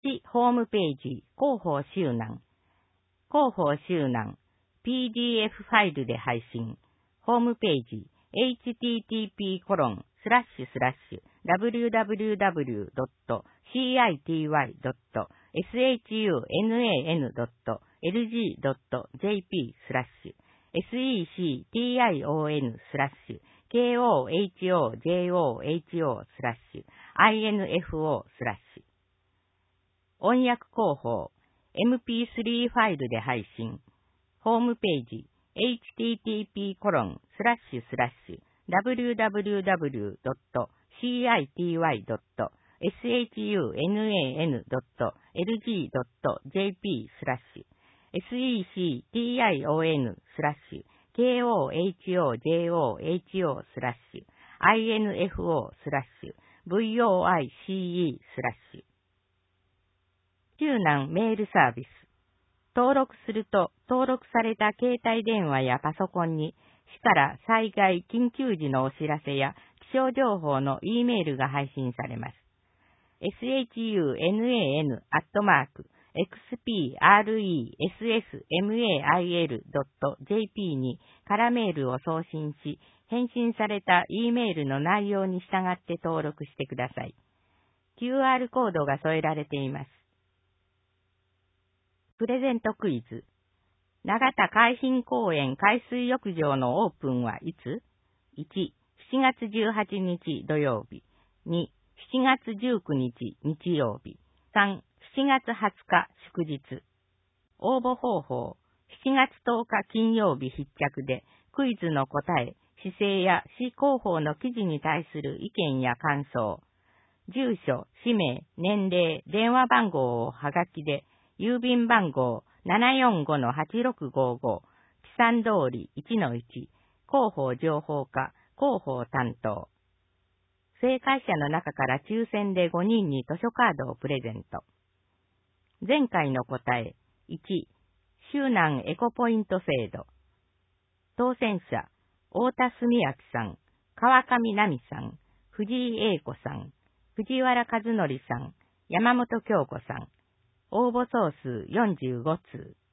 市ホームページ広報周南。広報周南 PDF ファイルで配信。ホームページ http://www.cityy.secunjojo.info/info/。音訳広報 MP3 ファイルで配信。ホームページ http://www.cityy.lg.jp/. 周南メールサービス。登録すると、登録された携帯電話やパソコンに、市から災害・緊急時のお知らせや気象情報の E メールが配信されます。hunan@xpressmail.jp に空メールを送信し、返信された E メールの内容に従って登録してください。QR コードが添えられています。プレゼントクイズ。長田海浜公園海水浴場のオープンはいつ？ 1、7月18日土曜日。2、7月19日日曜日。3、7月20日祝日。応募方法。7月10日金曜日必着で、クイズの答え、市政や市広報の記事に対する意見や感想。住所、氏名、年齢、電話番号をはがきで、郵便番号 745-8655、記算通り 1-1、広報情報課、広報担当。正解者の中から抽選で5人に図書カードをプレゼント。前回の答え、1、周南エコポイント制度。当選者、太田澄明さん、川上奈美さん、藤井英子さん、藤原和則さん、山本京子さん。応募総数45通。